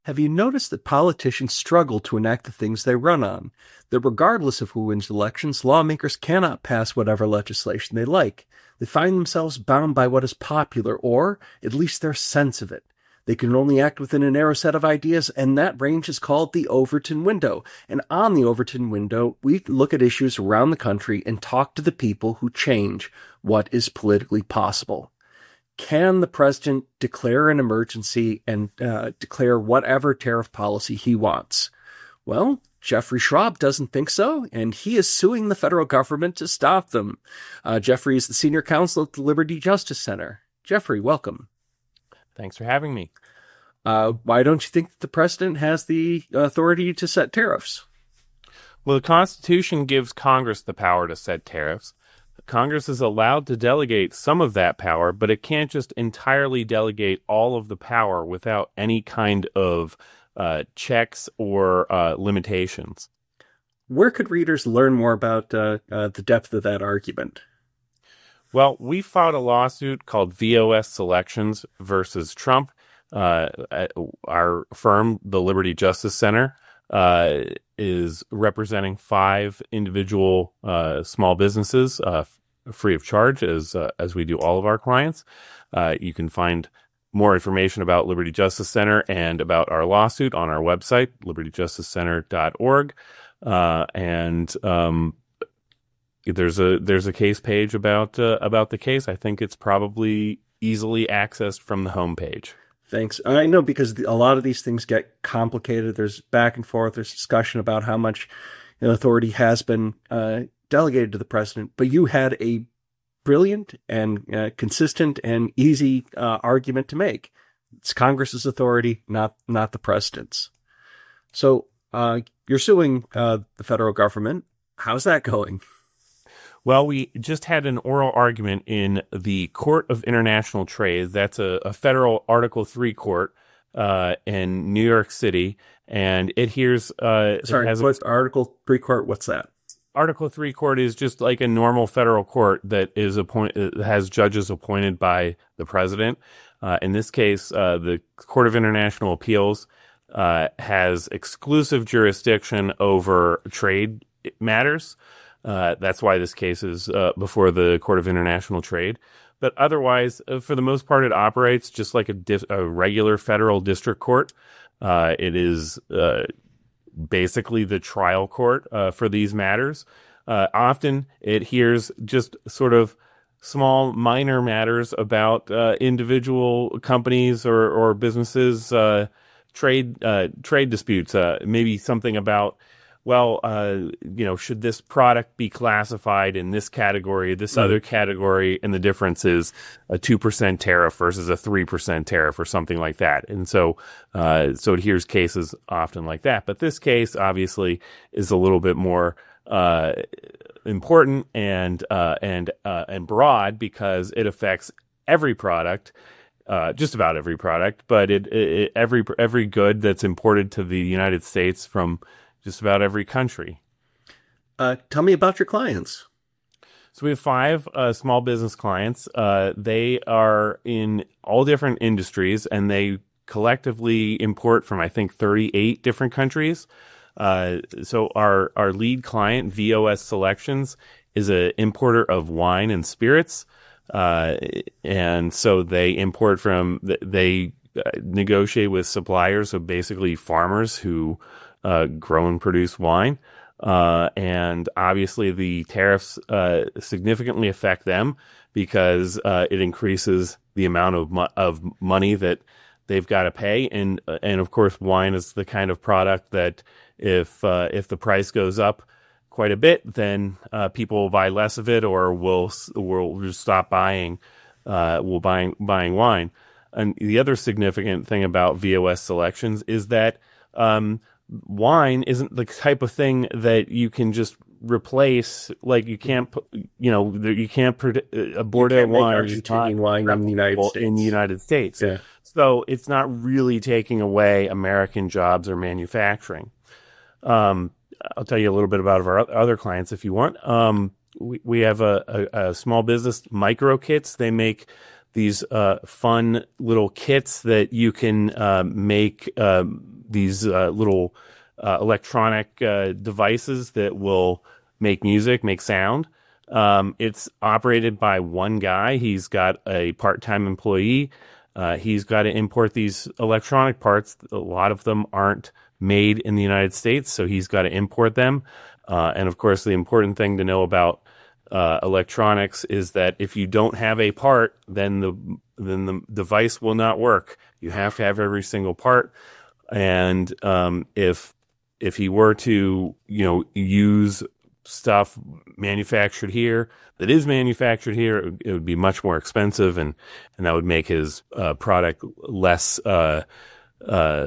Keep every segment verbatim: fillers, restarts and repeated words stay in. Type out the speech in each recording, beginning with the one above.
Have you noticed that politicians struggle to enact the things they run on? That regardless of who wins elections, lawmakers cannot pass whatever legislation they like. They find themselves bound by what is popular, or at least their sense of it. They can only act within a narrow set of ideas, and that range is called the Overton window. And on the Overton window, we look at issues around the country and talk to the people who change what is politically possible. Can the president declare an emergency and uh, declare whatever tariff policy he wants? Well, Jeffrey Schwab doesn't think so, and he is suing the federal government to stop them. Uh, Jeffrey is the senior counsel at the Liberty Justice Center. Jeffrey, welcome. Thanks for having me. Uh, why don't you think that the president has the authority to set tariffs? Well, the Constitution gives Congress the power to set tariffs. Congress is allowed to delegate some of that power, but it can't just entirely delegate all of the power without any kind of uh, checks or uh, limitations. Where could readers learn more about uh, uh, the depth of that argument? Well, we filed a lawsuit called V O S Selections versus Trump. Uh, our firm, the Liberty Justice Center, uh, is representing five individual uh, small businesses uh, free of charge, as uh, as we do all of our clients. Uh, you can find more information about Liberty Justice Center and about our lawsuit on our website, liberty justice center dot org. Uh, and um, there's a there's a case page about uh, about the case. I think it's probably easily accessed from the homepage. Thanks. I know, because the, a lot of these things get complicated. There's back and forth. There's discussion about how much you know, authority has been uh, delegated to the president. But you had a brilliant and uh, consistent and easy uh, argument to make. It's Congress's authority, not not the president's. So uh, you're suing uh, the federal government. How's that going? Well, we just had an oral argument in the Court of International Trade. That's a, a federal Article three court uh, in New York City, and it hears... Uh, Sorry, has what's Article three court? What's that? Article three court is just like a normal federal court that is appoint has judges appointed by the president. Uh, in this case, uh, the Court of International Appeals uh, has exclusive jurisdiction over trade matters. Uh, that's why this case is uh, before the Court of International Trade. But otherwise, uh, for the most part, it operates just like a, dis- a regular federal district court. Uh, it is uh, basically the trial court uh, for these matters. Uh, often it hears just sort of small, minor matters about uh, individual companies or, or businesses, uh, trade uh, trade disputes, uh, maybe something about, well, uh, you know, should this product be classified in this category, this right. other category, and the difference is a two percent tariff versus a three percent tariff or something like that. And so, uh, so it hears cases often like that. But this case obviously is a little bit more, uh, important and, uh, and, uh, and broad because it affects every product. Uh, just about every product, but it, it every, every good that's imported to the United States from just about every country. Uh, tell me about your clients. So we have five uh, small business clients. Uh, they are in all different industries, and they collectively import from, I think, thirty-eight different countries. Uh, so our, our lead client, V O S Selections, is an importer of wine and spirits. Uh, and so they import from, they uh, negotiate with suppliers, so basically farmers who Uh, grow and produce wine. Uh, and obviously the tariffs uh, significantly affect them because uh, it increases the amount of mo- of money that they've got to pay. And uh, and of course, wine is the kind of product that if uh, if the price goes up quite a bit, then uh, people will buy less of it or will will just stop buying uh, will buying buying wine. And the other significant thing about V O S Selections is that um, wine isn't the type of thing that you can just replace. Like you can't, you know, you can't produ- a Bordeaux wine, Argentinian wine in the United States. In the United States, yeah. So it's not really taking away American jobs or manufacturing. Um, I'll tell you a little bit about our other clients if you want. Um, we we have a, a, a small business, Micro Kits. They make these uh, fun little kits that you can uh, make uh, these uh, little uh, electronic uh, devices that will make music, make sound. Um, it's operated by one guy. He's got a part-time employee. Uh, he's got to import these electronic parts. A lot of them aren't made in the United States, so he's got to import them. Uh, and of course, the important thing to know about uh, electronics is that if you don't have a part, then the then the device will not work. You have to have every single part. And um, if if he were to, you know, use stuff manufactured here that is manufactured here, it would, it would be much more expensive, and and that would make his uh, product less uh, uh,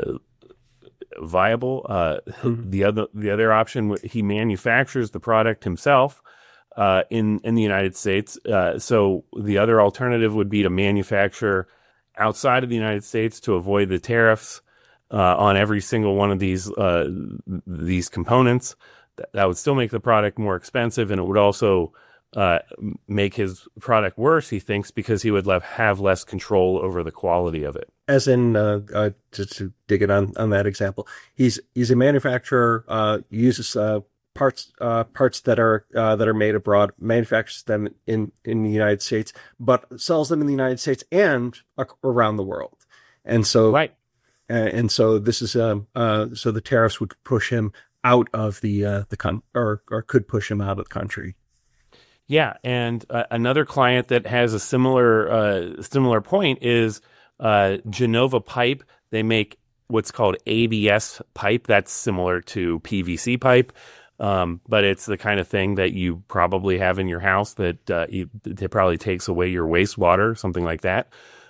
viable. Uh, mm-hmm. The other the other option, he manufactures the product himself uh, in in the United States. Uh, so the other alternative would be to manufacture outside of the United States to avoid the tariffs uh, on every single one of these uh, these components. That would still make the product more expensive, and it would also uh, make his product worse, he thinks, because he would have less control over the quality of it. As in, uh, uh, to, to dig it on, on that example, he's he's a manufacturer, uh, uses uh, parts uh, parts that are uh, that are made abroad, manufactures them in, in the United States, but sells them in the United States and around the world. And so, right. Uh, and so this is um uh so the tariffs would push him out of the uh, the con or or could push him out of the country. Yeah, and uh, another client that has a similar uh, similar point is uh, Genova Pipe. They make what's called A B S pipe. That's similar to P V C pipe, um, but it's the kind of thing that you probably have in your house that uh, you, it probably takes away your wastewater, something like that.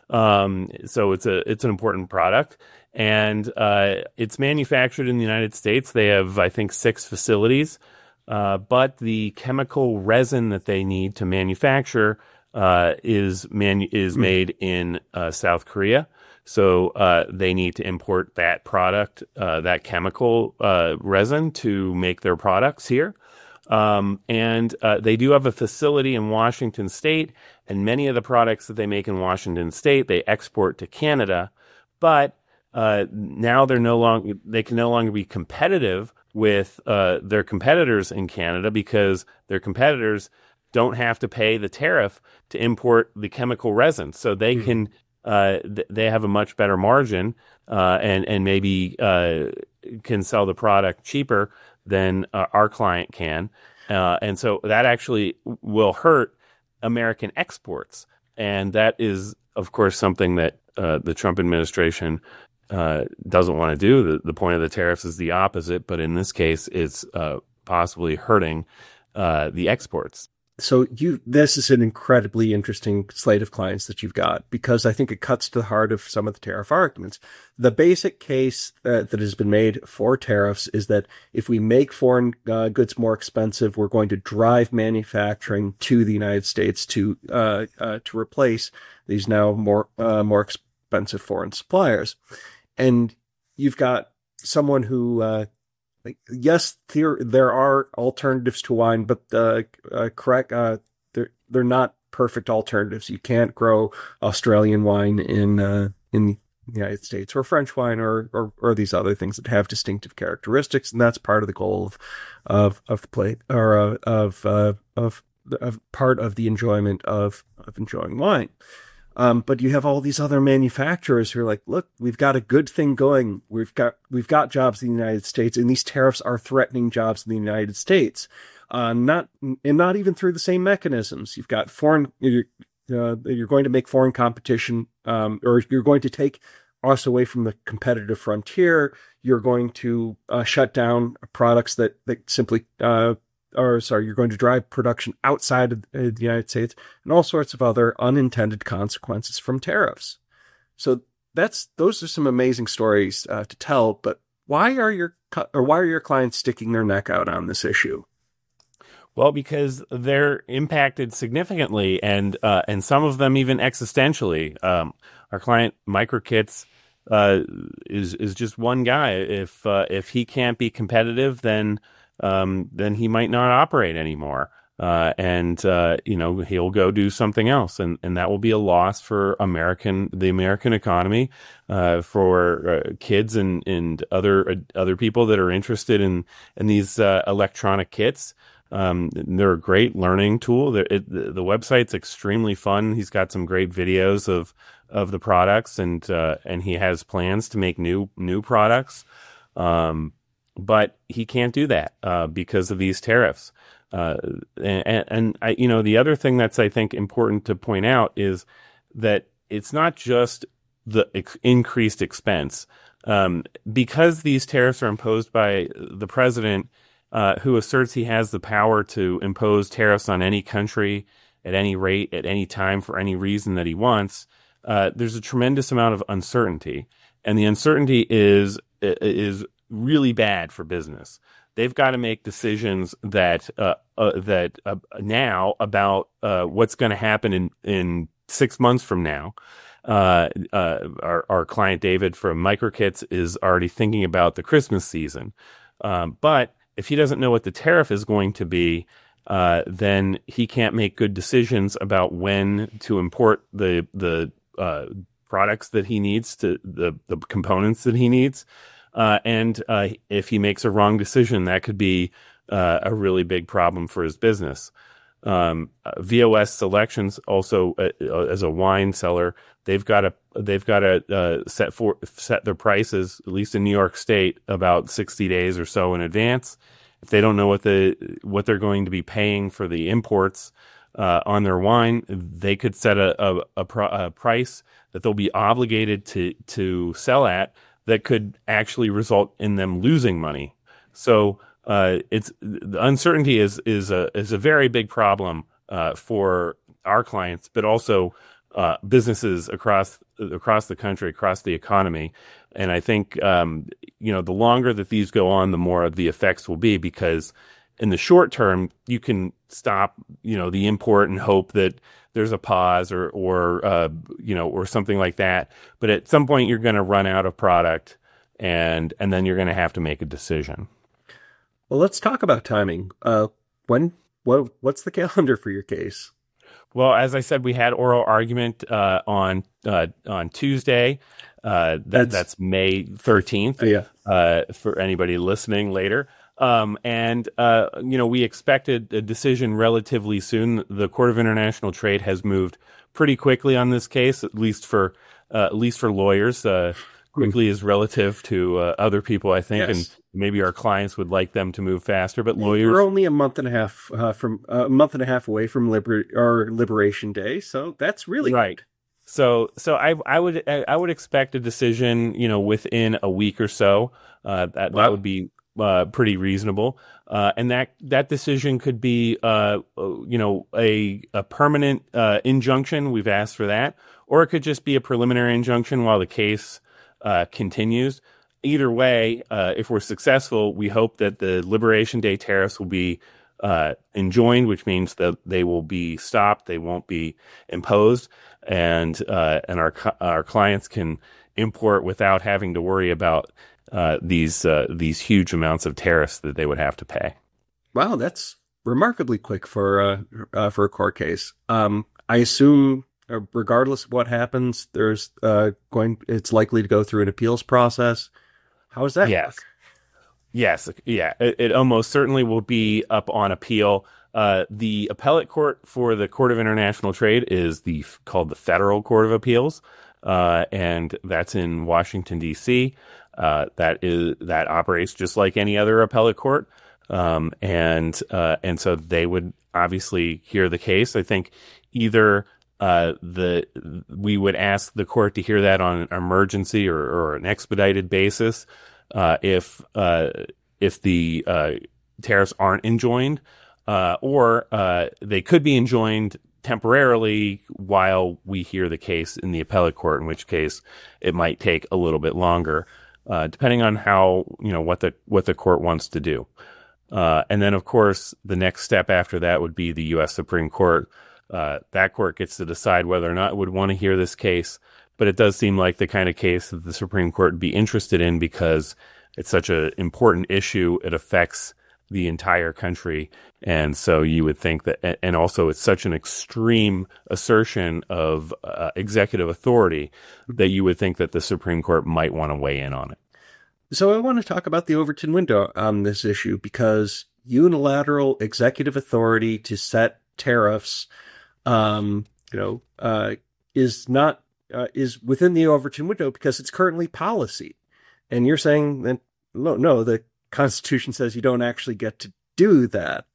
Um, so it's a it's an important product. And uh, it's manufactured in the United States. They have, I think, six facilities. Uh, but the chemical resin that they need to manufacture uh, is manu- is made in uh, South Korea. So uh, they need to import that product, uh, that chemical uh, resin, to make their products here. Um, and uh, they do have a facility in Washington State, and many of the products that they make in Washington State, they export to Canada. But Uh, now they're no longer, they can no longer be competitive with uh, their competitors in Canada, because their competitors don't have to pay the tariff to import the chemical resin. So they mm. can, uh, th- they have a much better margin uh, and, and maybe uh, can sell the product cheaper than uh, our client can. Uh, and so that actually will hurt American exports. And that is, of course, something that uh, the Trump administration Uh, doesn't want to do. The, the point of the tariffs is the opposite, but in this case, it's uh, possibly hurting uh, the exports. So you, this is an incredibly interesting slate of clients that you've got, because I think it cuts to the heart of some of the tariff arguments. The basic case uh, that has been made for tariffs is that if we make foreign uh, goods more expensive, we're going to drive manufacturing to the United States to uh, uh, to replace these now more uh, more expensive foreign suppliers. And you've got someone who, uh, like, yes, there there are alternatives to wine, but uh, uh, correct, uh, they're they're not perfect alternatives. You can't grow Australian wine in uh, in the United States, or French wine, or, or or these other things that have distinctive characteristics, and that's part of the goal of of of the plate, or uh, of uh, of of part of the enjoyment of of enjoying wine. Um, but you have all these other manufacturers who are like, look, we've got a good thing going. We've got, we've got jobs in the United States, and these tariffs are threatening jobs in the United States. Uh, not, and not even through the same mechanisms. You've got foreign, you're, uh, you're going to make foreign competition, um, or you're going to take us away from the competitive frontier. You're going to uh, shut down products that, that simply, uh, or sorry, you're going to drive production outside of the United States, and all sorts of other unintended consequences from tariffs. So that's, those are some amazing stories uh, to tell, but why are your, or why are your clients sticking their neck out on this issue? Well, because they're impacted significantly, and uh, and some of them even existentially. Um, our client Microkits uh, is is just one guy. If uh, if he can't be competitive, then um, then he might not operate anymore. Uh, and, uh, you know, he'll go do something else. And, and that will be a loss for American, the American economy, uh, for uh, kids and, and other, uh, other people that are interested in, in these, uh, electronic kits. Um, they're a great learning tool. They're, it, the, the website's extremely fun. He's got some great videos of, of the products, and, uh, and he has plans to make new, new products. Um, but he can't do that, uh, because of these tariffs. Uh, and, and I, you know, the other thing that's, I think, important to point out is that it's not just the ex- increased expense. Um, because these tariffs are imposed by the president, uh, who asserts he has the power to impose tariffs on any country at any rate, at any time, for any reason that he wants, uh, there's a tremendous amount of uncertainty. And the uncertainty is, is really bad for business. They've got to make decisions that uh, uh, that uh, now about uh, what's going to happen in, in six months from now. Uh, uh, our, our client David from MicroKits is already thinking about the Christmas season. Um, but if he doesn't know what the tariff is going to be, uh, then he can't make good decisions about when to import the the uh, products that he needs, to the the components that he needs. Uh, and uh, if he makes a wrong decision, that could be uh, a really big problem for his business. Um, uh, V O S Selections also, uh, uh, as a wine seller, they've got to they've got to uh, set for set their prices, at least in New York State, about sixty days or so in advance. If they don't know what the what they're going to be paying for the imports uh, on their wine, they could set a a, a, pr- a price that they'll be obligated to to sell at, that could actually result in them losing money. So uh, it's the uncertainty is is a is a very big problem uh, for our clients, but also uh, businesses across across the country, across the economy. And I think um, you know the longer that these go on, the more the effects will be, because in the short term you can stop you know the import and hope that there's a pause or, or, uh, you know, or something like that. But at some point you're going to run out of product, and, and then you're going to have to make a decision. Well, let's talk about timing. Uh, when, what, what's the calendar for your case? Well, as I said, we had oral argument, uh, on, uh, on Tuesday. Uh, that, that's, that's May thirteenth. Yeah. Uh, for anybody listening later. Um, and, uh, you know, we expected a decision relatively soon. The Court of International Trade has moved pretty quickly on this case, at least for, uh, at least for lawyers. Uh, quickly is relative to uh, other people, I think, yes. And maybe our clients would like them to move faster, but lawyers. We're only a month and a half uh, from uh, a month and a half away from liber- our Liberation Day, so that's really right. Good. So, so I, I would, I would expect a decision, you know, within a week or so. Uh, that wow. that would be. Uh, pretty reasonable, uh, and that that decision could be, uh, you know, a a permanent uh, injunction. We've asked for that, or it could just be a preliminary injunction while the case uh, continues. Either way, uh, if we're successful, we hope that the Liberation Day tariffs will be uh, enjoined, which means that they will be stopped, they won't be imposed, and uh, and our our clients can import without having to worry about Uh, these uh, these huge amounts of tariffs that they would have to pay. Wow, that's remarkably quick for uh, uh, for a court case. Um, I assume, uh, regardless of what happens, there's uh, going. It's likely to go through an appeals process. How is that? Yes, work? yes, yeah. It, it almost certainly will be up on appeal. Uh, the appellate court for the Court of International Trade is the called the Federal Court of Appeals, uh, and that's in Washington D C Uh, that is that operates just like any other appellate court, um, and uh, and so they would obviously hear the case. I think either uh, the we would ask the court to hear that on an emergency or, or an expedited basis uh, if uh, if the uh, tariffs aren't enjoined, uh, or uh, they could be enjoined temporarily while we hear the case in the appellate court, in which case it might take a little bit longer. Uh, depending on how, you know, what the, what the court wants to do. Uh, and then, of course, the next step after that would be the U S Supreme Court. Uh, that court gets to decide whether or not it would want to hear this case. But it does seem like the kind of case that the Supreme Court would be interested in because it's such an important issue. It affects the entire country. And so you would think that, and also it's such an extreme assertion of uh, executive authority that you would think that the Supreme Court might want to weigh in on it. So I want to talk about the Overton window on this issue, because unilateral executive authority to set tariffs, um, you know, uh, is not, uh, is within the Overton window because it's currently policy. And you're saying that, no, no, the Constitution says you don't actually get to do that.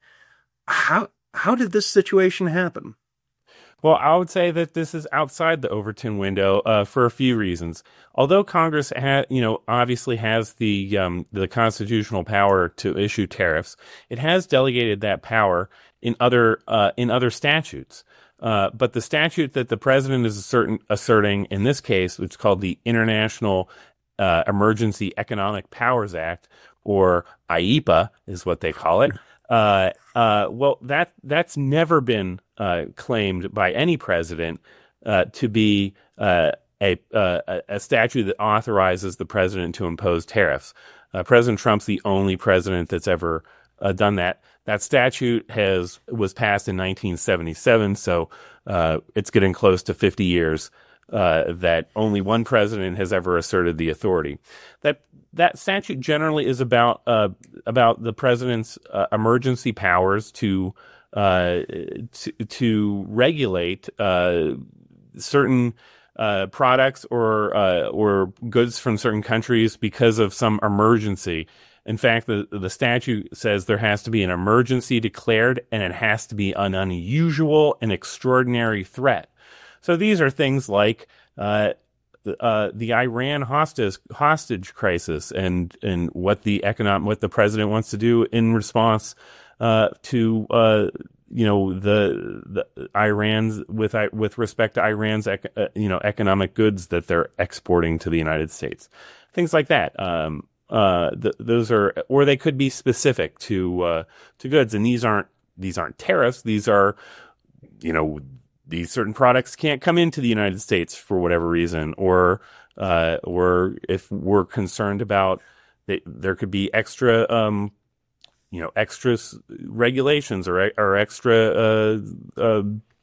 How, how did this situation happen? Well, I would say that this is outside the Overton window uh, for a few reasons. Although Congress, ha- you know, obviously has the um, the constitutional power to issue tariffs, it has delegated that power in other uh, in other statutes. Uh, but the statute that the president is asserting, asserting in this case, which is called the International uh, Emergency Economic Powers Act, or I E P A, is what they call it. Uh, uh, well, that that's never been uh, claimed by any president uh, to be uh, a, uh, a statute that authorizes the president to impose tariffs. Uh, President Trump's the only president that's ever uh, done that. That statute has was passed in nineteen seventy-seven, so uh, it's getting close to fifty years uh, that only one president has ever asserted the authority. That that statute generally is about uh, about the president's uh, emergency powers to uh, to, to regulate uh, certain uh, products or uh, or goods from certain countries because of some emergency. In fact, the the statute says there has to be an emergency declared, and it has to be an unusual and extraordinary threat. So these are things like uh, Uh, the Iran hostage hostage crisis and and what the economic what the president wants to do in response uh, to uh, you know the the Iran's with with respect to Iran's ec- uh, you know economic goods that they're exporting to the United States, things like that. Um, uh, th- those are, or they could be specific to uh, to goods, and these aren't these aren't tariffs. These are, you know. These certain products can't come into the United States for whatever reason, or uh, or if we're concerned about that, there could be extra, um, you know, extra regulations or or extra uh, uh,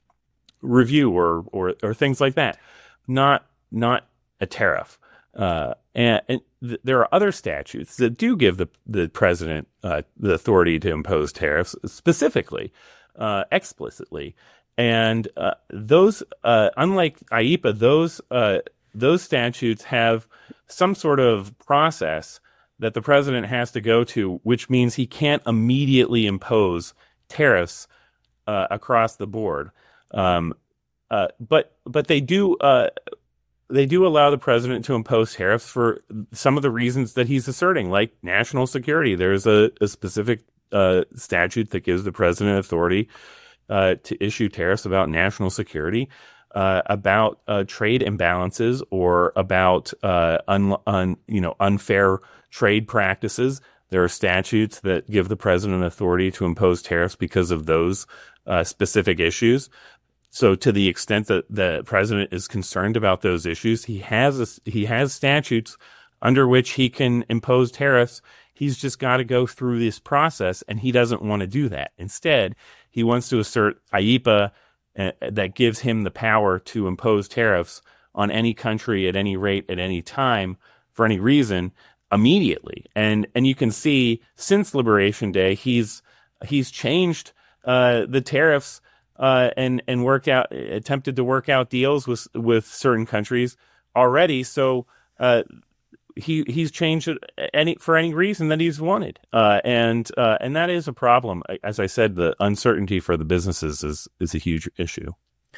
review or, or or things like that. Not not a tariff. Uh, and, and th- there are other statutes that do give the the president uh, the authority to impose tariffs specifically, uh, explicitly. And uh, those, uh, unlike I E P A, those uh, those statutes have some sort of process that the president has to go to, which means he can't immediately impose tariffs uh, across the board. Um, uh, but but they do uh, they do allow the president to impose tariffs for some of the reasons that he's asserting, like national security. There's a, a specific uh, statute that gives the president authority Uh, to issue tariffs about national security, uh, about uh, trade imbalances, or about uh, un, un, you know unfair trade practices. There are statutes that give the president authority to impose tariffs because of those uh, specific issues. So, to the extent that the president is concerned about those issues, he has a, he has statutes under which he can impose tariffs. He's just got to go through this process, and he doesn't want to do that. Instead, he wants to assert I E P A uh, that gives him the power to impose tariffs on any country at any rate at any time for any reason immediately. And and you can see since Liberation Day, he's he's changed uh, the tariffs uh, and and worked out attempted to work out deals with with certain countries already. So. Uh, He he's changed it any for any reason that he's wanted, uh, and uh, and that is a problem. As I said, the uncertainty for the businesses is is a huge issue.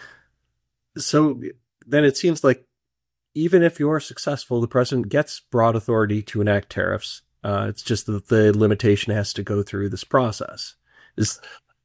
So then it seems like even if you're successful, the president gets broad authority to enact tariffs. Uh, it's just that the limitation has to go through this process. Is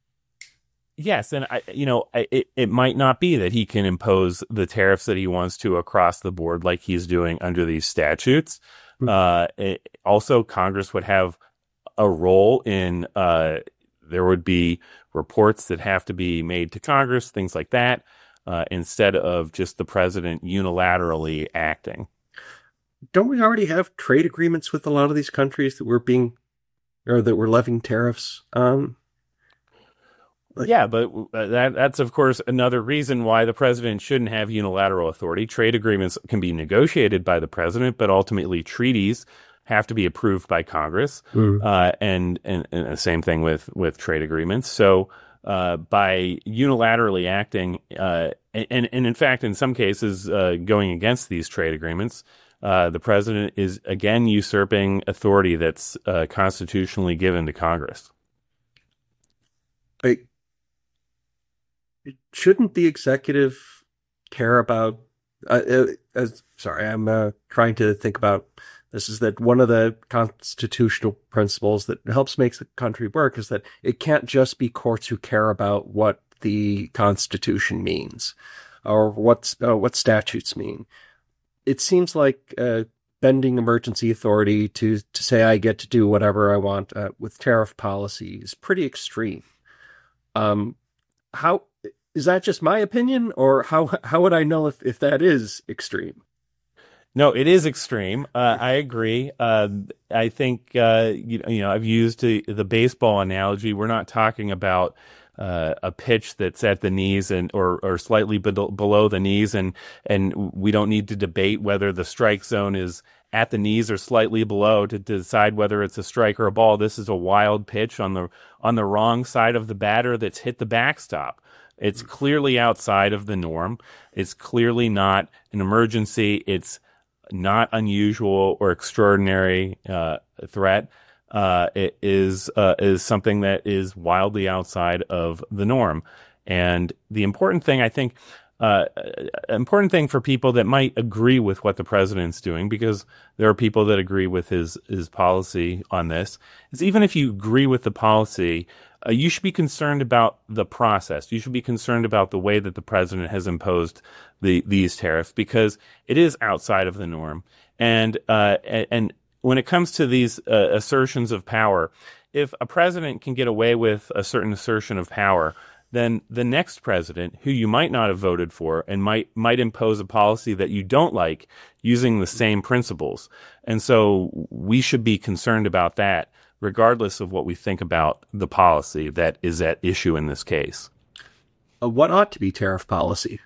Yes, and I, you know, it it might not be that he can impose the tariffs that he wants to across the board, like he's doing under these statutes. Mm-hmm. Uh, it, also, Congress would have a role in. Uh, there would be reports that have to be made to Congress, things like that, uh, instead of just the president unilaterally acting. Don't we already have trade agreements with a lot of these countries that we're being or that we're levying tariffs on. Like, yeah, but that that's of course another reason why the president shouldn't have unilateral authority. Trade agreements can be negotiated by the president, but ultimately treaties have to be approved by Congress. Mm. Uh, and, and and the same thing with with trade agreements. So uh, by unilaterally acting, uh, and and in fact, in some cases, uh, going against these trade agreements, uh, the president is again usurping authority that's uh, constitutionally given to Congress. I, Shouldn't the executive care about, uh, uh, as, sorry, I'm uh, trying to think about, this is that one of the constitutional principles that helps make the country work is that it can't just be courts who care about what the Constitution means or what, uh, what statutes mean. It seems like uh, bending emergency authority to, to say I get to do whatever I want uh, with tariff policy is pretty extreme. Um, how... Is that just my opinion, or how how would I know if, if that is extreme? No, it is extreme. Uh, I agree. Uh, I think uh, you, you know I've used the, the baseball analogy. We're not talking about uh, a pitch that's at the knees and or or slightly be- below the knees, and and we don't need to debate whether the strike zone is at the knees or slightly below to, to decide whether it's a strike or a ball. This is a wild pitch on the on the wrong side of the batter that's hit the backstop. It's clearly outside of the norm. It's clearly not an emergency. It's not unusual or extraordinary uh, threat. Uh, it is uh, is something that is wildly outside of the norm. And the important thing, I think, uh, important thing for people that might agree with what the president's doing, because there are people that agree with his his policy on this, is even if you agree with the policy, Uh, you should be concerned about the process. You should be concerned about the way that the president has imposed the these tariffs, because it is outside of the norm. And uh, and when it comes to these uh, assertions of power, if a president can get away with a certain assertion of power, then the next president, who you might not have voted for and might might impose a policy that you don't like using the same principles. And so we should be concerned about that, regardless of what we think about the policy that is at issue in this case. Uh, what ought to be tariff policy?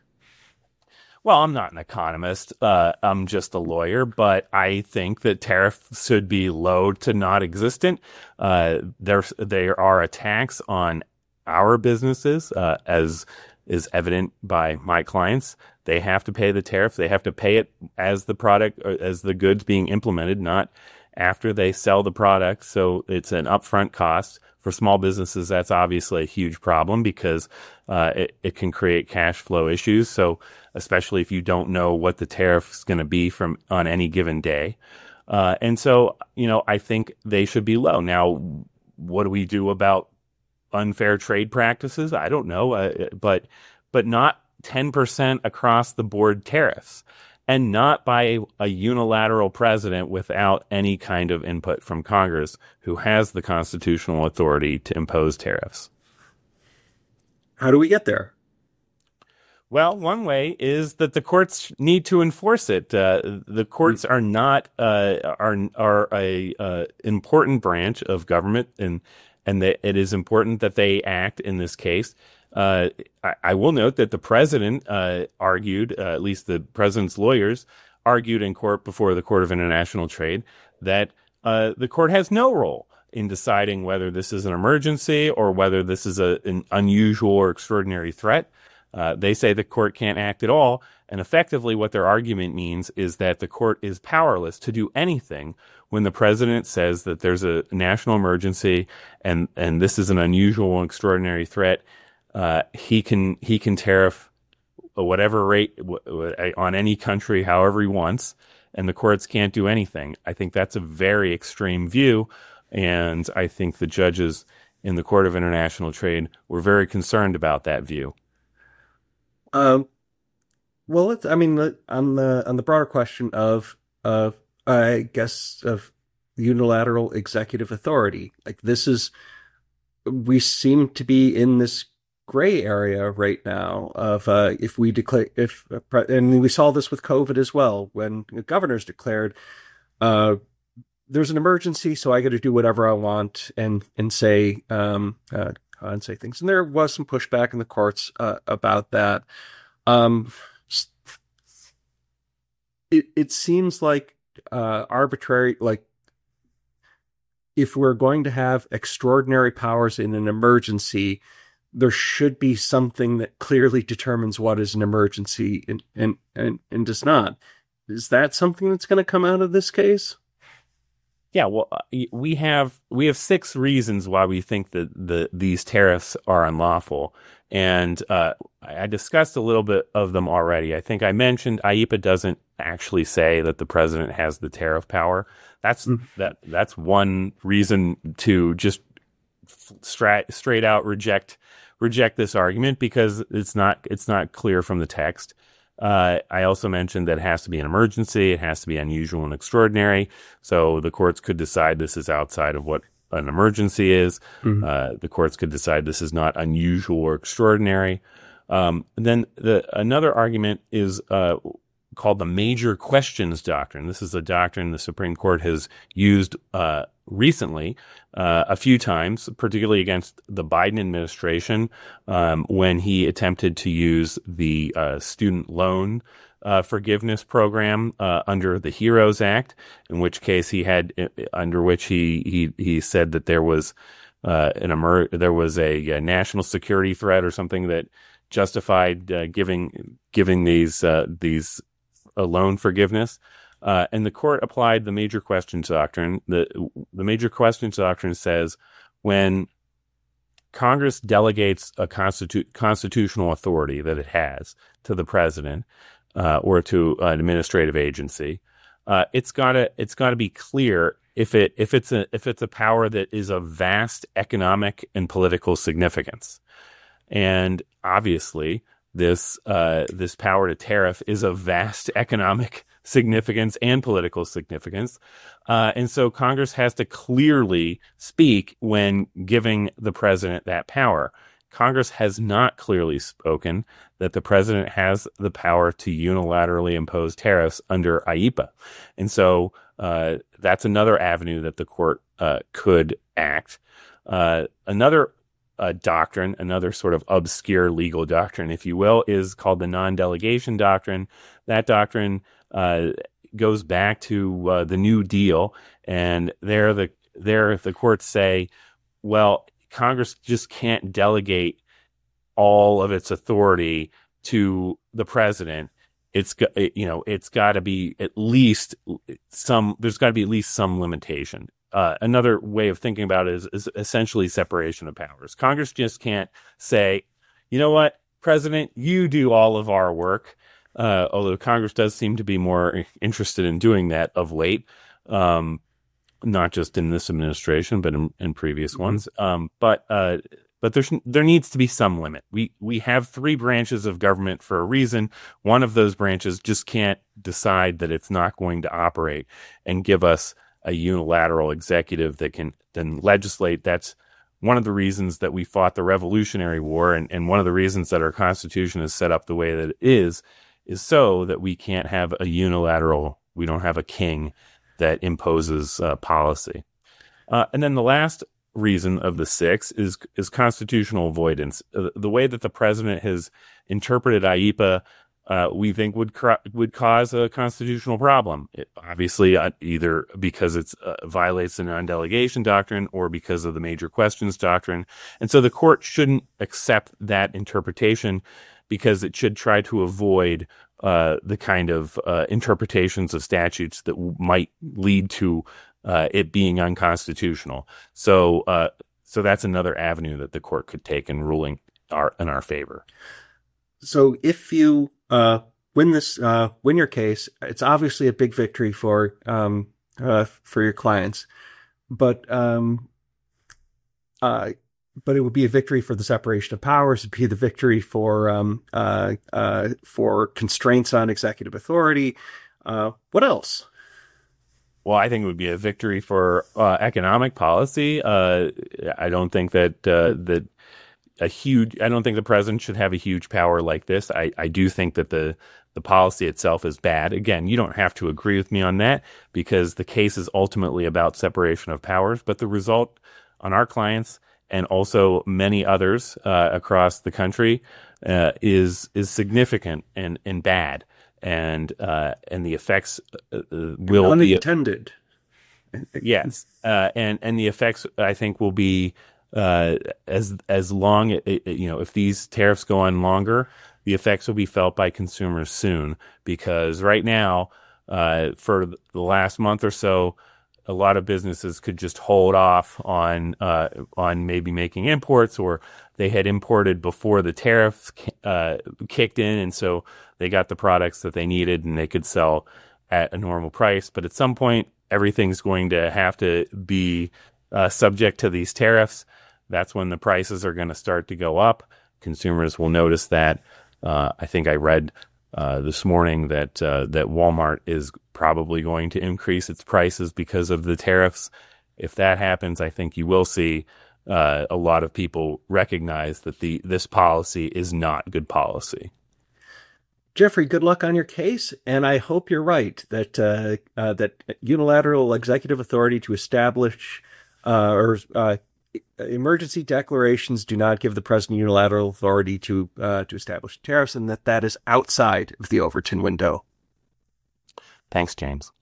Well, I'm not an economist. Uh, I'm just a lawyer, but I think that tariffs should be low to non-existent. Uh, there, there are attacks on our businesses, uh, as is evident by my clients. They have to pay the tariff. They have to pay it as the product, or as the goods being implemented, not after they sell the product. So it's an upfront cost. For small businesses, that's obviously a huge problem, because uh, it, it can create cash flow issues. So especially if you don't know what the tariff is going to be from on any given day. Uh, and so, you know, I think they should be low. Now, what do we do about unfair trade practices? I don't know, uh, but but not ten percent across the board tariffs. And not by a unilateral president without any kind of input from Congress, who has the constitutional authority to impose tariffs. How do we get there? Well, one way is that the courts need to enforce it. Uh, the courts are not uh, are are a uh, important branch of government, and and that it is important that they act in this case. Uh, I, I will note that the president uh, argued, uh, at least the president's lawyers argued in court before the Court of International Trade, that uh, the court has no role in deciding whether this is an emergency or whether this is a, an unusual or extraordinary threat. Uh, they say the court can't act at all, and effectively what their argument means is that the court is powerless to do anything when the president says that there's a national emergency and, and this is an unusual and extraordinary threat. Uh, he can he can tariff whatever rate w- w- on any country however he wants, and the courts can't do anything. I think that's a very extreme view, and I think the judges in the Court of International Trade were very concerned about that view. Um, well, it's, I mean, on the on the broader question of of I guess of unilateral executive authority, like this is, we seem to be in this gray area right now of uh, if we declare if and we saw this with COVID as well, when governors declared uh, there's an emergency, so I got to do whatever I want and and say um, uh, and say things. And there was some pushback in the courts uh, about that. Um, it it seems like uh, arbitrary, like if we're going to have extraordinary powers in an emergency, there should be something that clearly determines what is an emergency and and and, and does not. Is that something that's going to come out of this case? Yeah, well, we have we have six reasons why we think that the these tariffs are unlawful, and uh, I discussed a little bit of them already. I think I mentioned I E P A doesn't actually say that the president has the tariff power. That's mm. that that's one reason to just straight straight out reject reject this argument, because it's not it's not clear from the text. Uh, I also mentioned that it has to be an emergency. It has to be unusual and extraordinary. So the courts could decide this is outside of what an emergency is. Mm-hmm. Uh, the courts could decide this is not unusual or extraordinary. Um, then the another argument is uh, called the major questions doctrine. This is a doctrine the Supreme Court has used uh, recently uh, a few times, particularly against the Biden administration um, when he attempted to use the uh, student loan uh, forgiveness program uh, under the HEROES Act, in which case he had under which he he he said that there was uh, an emer- there was a, a national security threat or something that justified uh, giving giving these uh, these a loan forgiveness. Uh, and the court applied the major questions doctrine. The the major questions doctrine says when Congress delegates a constitu- constitutional authority that it has to the president uh, or to an administrative agency, uh, it's gotta it's gotta be clear if it if it's a if it's a power that is of vast economic and political significance. And obviously, this uh, this power to tariff is of vast economic significance and political significance. Uh, and so Congress has to clearly speak when giving the president that power. Congress has not clearly spoken that the president has the power to unilaterally impose tariffs under I E P A. And so uh, that's another avenue that the court uh, could act. Uh, another uh, doctrine, another sort of obscure legal doctrine, if you will, is called the non-delegation doctrine. That doctrine Uh, goes back to uh, the New Deal, and there the there the courts say, well, Congress just can't delegate all of its authority to the president. It's you know it's got to be at least some. There's got to be at least some limitation. Uh, another way of thinking about it is, is essentially separation of powers. Congress just can't say, you know what, President, you do all of our work. Uh, although Congress does seem to be more interested in doing that of late, um, not just in this administration, but in, in previous mm-hmm. ones. Um, but uh, but there's there needs to be some limit. We we have three branches of government for a reason. One of those branches just can't decide that it's not going to operate and give us a unilateral executive that can then legislate. That's one of the reasons that we fought the Revolutionary War, and, and one of the reasons that our Constitution is set up the way that it is. is so that we can't have a unilateral, we don't have a king that imposes uh, policy. Uh, and then the last reason of the six is is constitutional avoidance. Uh, the way that the president has interpreted I E P A, uh, we think would cr- would cause a constitutional problem. It, obviously, uh, either because it uh, violates the non-delegation doctrine or because of the major questions doctrine. And so the court shouldn't accept that interpretation, because it should try to avoid uh, the kind of uh, interpretations of statutes that w- might lead to uh, it being unconstitutional. So, uh, so that's another avenue that the court could take in ruling our in our favor. So, if you uh, win this, uh, win your case, it's obviously a big victory for um, uh, for your clients, but um, uh. But it would be a victory for the separation of powers. It'd be the victory for um, uh, uh, for constraints on executive authority. Uh, what else? Well, I think it would be a victory for uh, economic policy. Uh, I don't think that uh, that a huge. I don't think the president should have a huge power like this. I, I do think that the the policy itself is bad. Again, you don't have to agree with me on that because the case is ultimately about separation of powers, but the result on our clients and also many others uh, across the country uh, is is significant and, and bad. And uh, and the effects uh, will unintended. Be, yes, uh, and and the effects I think will be uh, as as long it, it, you know if these tariffs go on longer, the effects will be felt by consumers soon. Because right now, uh, for the last month or so, a lot of businesses could just hold off on uh, on maybe making imports, or they had imported before the tariffs uh, kicked in, and so they got the products that they needed and they could sell at a normal price. But at some point, everything's going to have to be uh, subject to these tariffs. That's when the prices are going to start to go up. Consumers will notice that. Uh, I think I read uh, this morning that uh, that Walmart is probably going to increase its prices because of the tariffs. If that happens, I think you will see uh, a lot of people recognize that the this policy is not good policy. Jeffrey, good luck on your case, and I hope you're right that uh, uh, that unilateral executive authority to establish uh, or uh, emergency declarations do not give the president unilateral authority to uh, to establish tariffs, and that that is outside of the Overton window. Thanks, James.